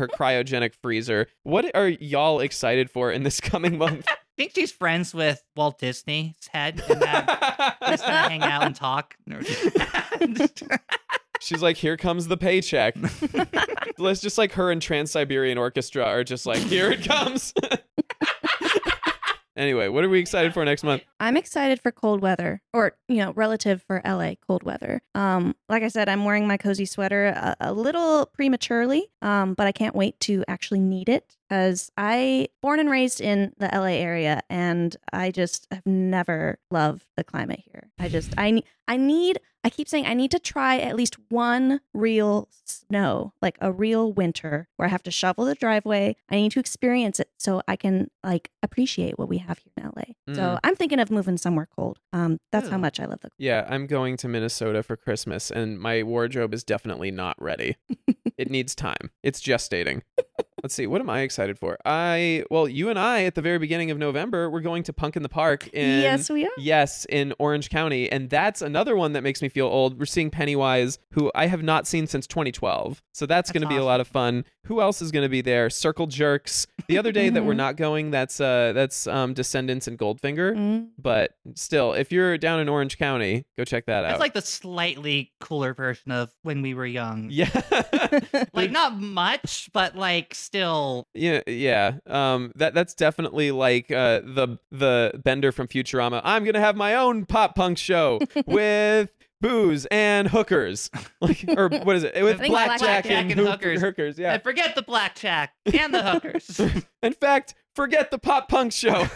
her cryogenic freezer. What are y'all excited for in this coming month? I think she's friends with Walt Disney's head, and that just gonna hang out and talk. She's like, here comes the paycheck. Let's just like her and Trans-Siberian Orchestra are just like, here it comes. Anyway, what are we excited for next month? I'm excited for cold weather, or, you know, relative for L A cold weather. Um, like I said, I'm wearing my cozy sweater a, a little prematurely, um, but I can't wait to actually need it because I born and raised in the L A area, and I just have never loved the climate here. I just I ne- I need. I keep saying I need to try at least one real snow, like a real winter where I have to shovel the driveway. I need to experience it so I can like appreciate what we have here in L A. Mm. So I'm thinking of moving somewhere cold. Um, that's how Ooh. much I love the. Yeah, I'm going to Minnesota for Christmas, and my wardrobe is definitely not ready. It needs time. It's gestating. Let's see. What am I excited for? I well, you and I at the very beginning of November, we're going to Punk in the Park in Yes, we are. Yes, in Orange County, and that's another one that makes me feel old. We're seeing Pennywise, who I have not seen since twenty twelve, so that's, That's going to be a lot of fun. Who else is going to be there? Circle Jerks. The other day that we're not going, that's uh, that's um, Descendants and Goldfinger. Mm. But still, if you're down in Orange County, go check that That's out. like the slightly cooler version of when we were young. yeah, Like not much, but like still. yeah, yeah. Um, that that's definitely like uh, the the Bender from Futurama. I'm gonna have my own pop punk show with booze and hookers, like, or what is it? With think blackjack, blackjack and, and hook- hookers. hookers. Yeah. And forget the blackjack and the hookers. In fact, forget the pop punk show.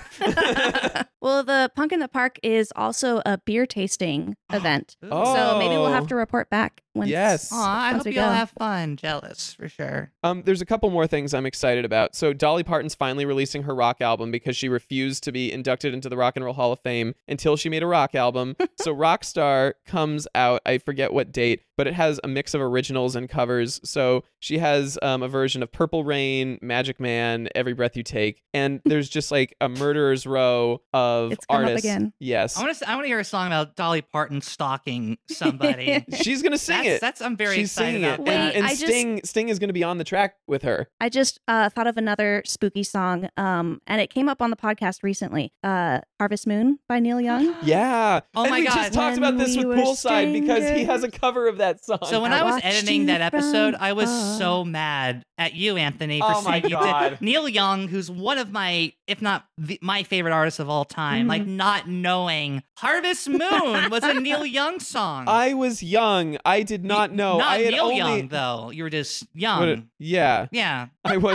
Well, the Punk in the Park is also a beer tasting event. Oh. So maybe we'll have to report back once. Yes. Aw, I once hope we you all go. have fun. Jealous for sure. Um, there's a couple more things I'm excited about. So Dolly Parton's finally releasing her rock album because she refused to be inducted into the Rock and Roll Hall of Fame until she made a rock album. So Rockstar comes out, I forget what date, but it has a mix of originals and covers. So she has um, a version of Purple Rain, Magic Man, Every Breath You Take, and there's just like a murderer's row of It's come up artists. again. Yes. I want to. I want to hear a song about Dolly Parton stalking somebody. She's gonna sing that's, it. That's. I'm very She's excited singing it, about Wait, and, that. and I just- Sting Sting is gonna be on the track with her. I just uh, thought of another spooky song, um, and it came up on the podcast recently. Uh, Harvest Moon by Neil Young. Yeah. Oh and my we God. just talked When about this we with were Poolside because he has a strangers. cover of that song. So when I I was watched editing you that episode, from I was afar. so mad at you, Anthony, for Oh my saying you God. did Neil Young, who's one of my, if not the, my favorite artists of all time, like not knowing Harvest Moon was a Neil Young song. I was young. I did not know. Not I had Neil only Young though. You were just young. What a- yeah, yeah. I was.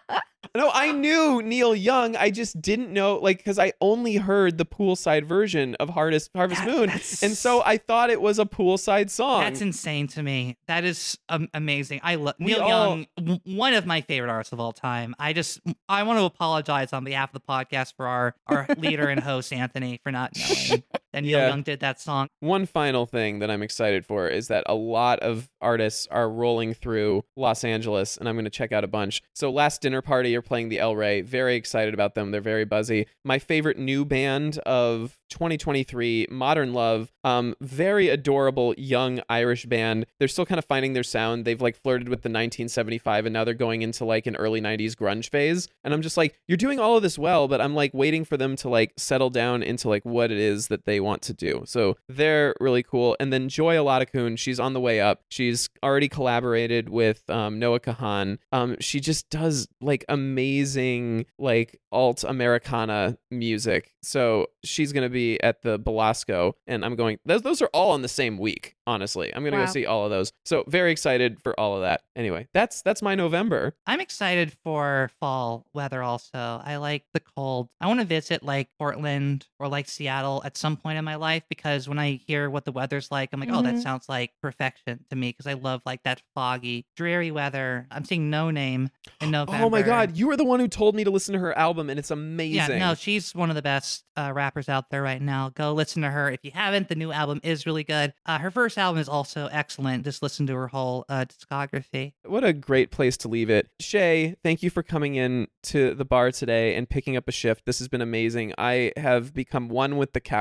No, I knew Neil Young. I just didn't know, like, because I only heard the Poolside version of Harvest Harvest That- Moon, that's- and so I thought it was a Poolside song. That's insane to me. That is um, amazing. I love We Neil all- Young, w- one of my favorite artists of all time. I just I want to apologize on behalf of the podcast for our our leader and host Anthony for not knowing that Neil Yeah. Young did that song. One final thing that I'm excited for is that a lot of artists are rolling through Los Angeles, and I'm going to check out a bunch. So Last Dinner Party are playing the El Rey. Very excited about them. They're very buzzy. My favorite new band of twenty twenty-three, Modern Love. Um, very adorable young Irish band. They're still kind of finding their sound. They've like flirted with the nineteen seventy-five, and now they're going into like an early nineties grunge phase. And I'm just like, you're doing all of this well, but I'm like waiting for them to like settle down into like what it is that they want to do. So they're really cool. And then Joy Aladakun, she's on the way up. She's already collaborated with um, Noah Kahan. Um, she just does like amazing like alt Americana music. So she's gonna be at the Belasco, and I'm going. Those those are all on the same week. Honestly, I'm gonna Wow. go see all of those. So very excited for all of that. Anyway, that's that's my November. I'm excited for fall weather also. I like the cold. I want to visit like Portland or like Seattle at some point in my life because when I hear what the weather's like, I'm like, oh, that Mhm. sounds like perfection to me because I love like that foggy, dreary weather. I'm seeing No Name in November. Oh my God, you were the one who told me to listen to her album, and it's amazing. Yeah, no, she's one of the best uh, rappers out there right now. Go listen to her if you haven't. The new album is really good. Uh, her first album is also excellent. Just listen to her whole uh, discography. What a great place to leave it. Shay, thank you for coming in to the bar today and picking up a shift. This has been amazing. I have become one with the couch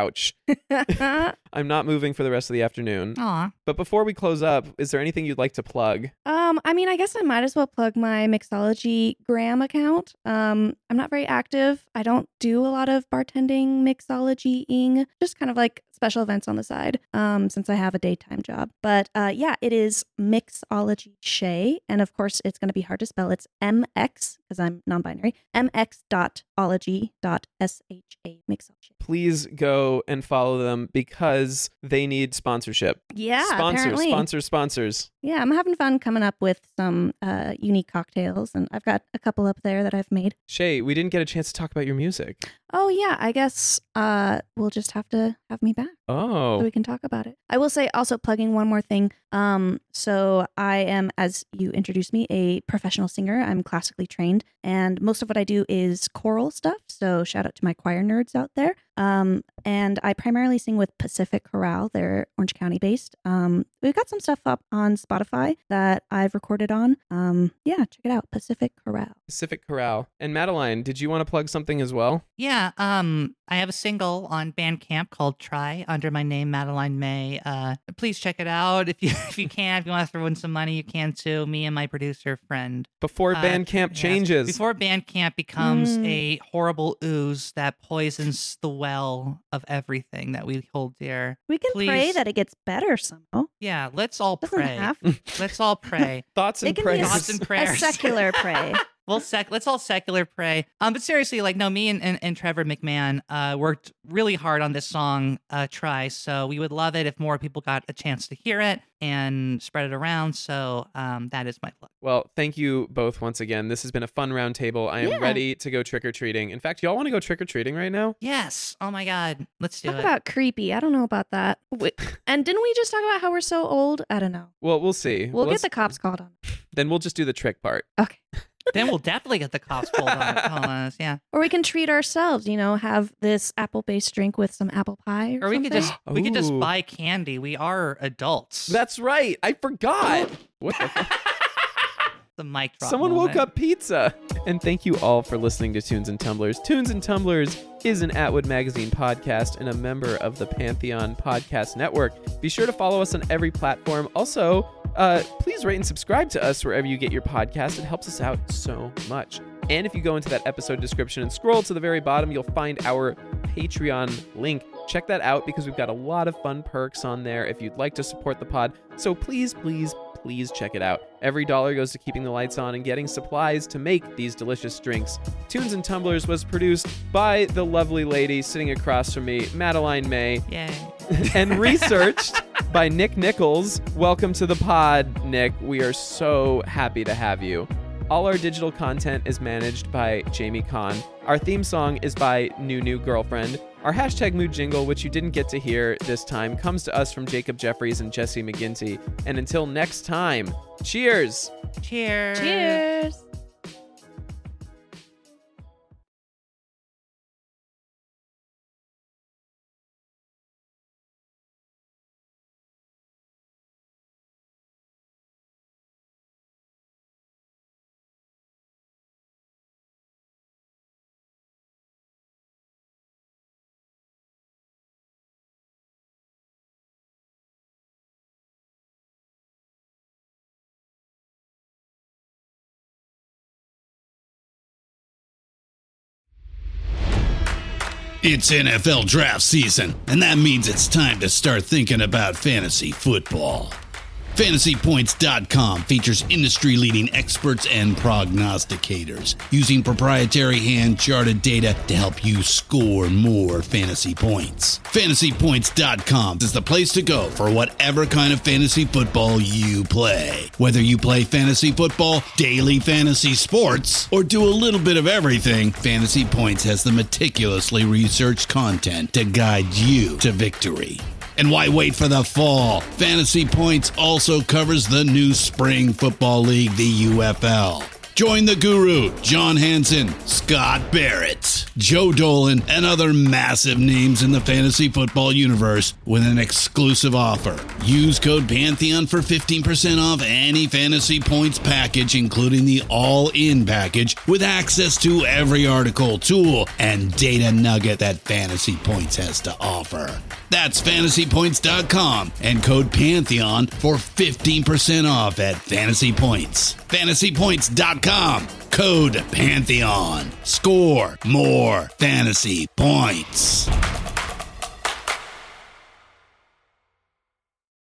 I'm not moving for the rest of the afternoon. Aw. But before we close up, is there anything you'd like to plug? Um, I mean, I guess I might as well plug my Mixology Gram account. Um, I'm not very active. I don't do a lot of bartending, mixology-ing, just kind of like special events on the side, um, since I have a daytime job. But uh, yeah, it is Mixology Shay. And of course, it's going to be hard to spell. It's M X, because I'm non-binary, M X dot ology dot S H A Mixology. Please go and follow them because they need sponsorship. Yeah, Sponsors, apparently. sponsors, sponsors. Yeah, I'm having fun coming up with some uh, unique cocktails, and I've got a couple up there that I've made. Shay, we didn't get a chance to talk about your music. Oh yeah, I guess uh, we'll just have to have me back Oh. so we can talk about it. I will say also plugging one more thing. Um, so I am, as you introduced me, a professional singer. I'm classically trained, and most of what I do is choral stuff. So shout out to my choir nerds out there. Um, and I primarily sing with Pacific Chorale. They're Orange County based. Um, we've got some stuff up on Spotify that I've recorded on. Um, yeah, check it out, Pacific Chorale. Pacific Chorale. And Madeline, did you want to plug something as well? Yeah, um, I have a single on Bandcamp called Try under my name, Madeline May. Uh, please check it out if you if you can. If you want to throw in some money, you can too. Me and my producer friend. Before Uh, Bandcamp yes, changes. Before Bandcamp becomes Mm. a horrible ooze that poisons the well of everything that we hold dear. We can pray Please. that it gets better somehow. Yeah, let's all Doesn't pray. have. Let's all pray. Thoughts and It can be prayers. a, Thoughts and a prayers. secular pray. Well, sec- let's all secular pray. Um, but seriously, like, no, me and, and, and Trevor McMahon uh, worked really hard on this song, uh, Try. So we would love it if more people got a chance to hear it and spread it around. So um, that is my plug. Well, thank you both once again. This has been a fun round table. I am Yeah. ready to go trick-or-treating. In fact, y'all want to go trick-or-treating right now? Yes. Oh my God. Let's do Talk it. about creepy. I don't know about that. Wait, and didn't we just talk about how we're so old? I don't know. Well, we'll see. We'll get let's- the cops called on. Then we'll just do the trick part. Okay. Then we'll definitely get the cops pulled on, on us. Yeah. Or we can treat ourselves, you know, have this apple-based drink with some apple pie or, Or we could something. just we could just Ooh. buy candy. We are adults. That's right. I forgot. What the fuck? the mic drop. Someone woke moment. up pizza. And thank you all for listening to Tunes and Tumblers. Tunes and Tumblers is an Atwood Magazine podcast and a member of the Pantheon Podcast Network. Be sure to follow us on every platform. Also, uh, please rate and subscribe to us wherever you get your podcast. It helps us out so much. And if you go into that episode description and scroll to the very bottom, you'll find our Patreon link. Check that out because we've got a lot of fun perks on there if you'd like to support the pod. So please, please, please check it out. Every dollar goes to keeping the lights on and getting supplies to make these delicious drinks. Tunes and Tumblers was produced by the lovely lady sitting across from me, Madeline May, Yay. and researched by Nick Nichols. Welcome to the pod, Nick. We are so happy to have you. All our digital content is managed by Jamie Kahn. Our theme song is by New New Girlfriend. Our hashtag mood jingle, which you didn't get to hear this time, comes to us from Jacob Jeffries and Jesse McGinty. And until next time, cheers! Cheers. Cheers. It's N F L draft season, and that means it's time to start thinking about fantasy football. Fantasy Points dot com features industry-leading experts and prognosticators using proprietary hand-charted data to help you score more fantasy points. Fantasy Points dot com is the place to go for whatever kind of fantasy football you play. Whether you play fantasy football, daily fantasy sports, or do a little bit of everything, Fantasy Points has the meticulously researched content to guide you to victory. And why wait for the fall? Fantasy Points also covers the new spring football league, the U F L. Join the guru, John Hansen, Scott Barrett. Joe Dolan, and other massive names in the fantasy football universe with an exclusive offer. Use code Pantheon for fifteen percent off any Fantasy Points package, including the all-in package with access to every article, tool, and data nugget that Fantasy Points has to offer. That's fantasy points dot com and code Pantheon for fifteen percent off at Fantasy Points. fantasy points dot com, code Pantheon. Score more fantasy points.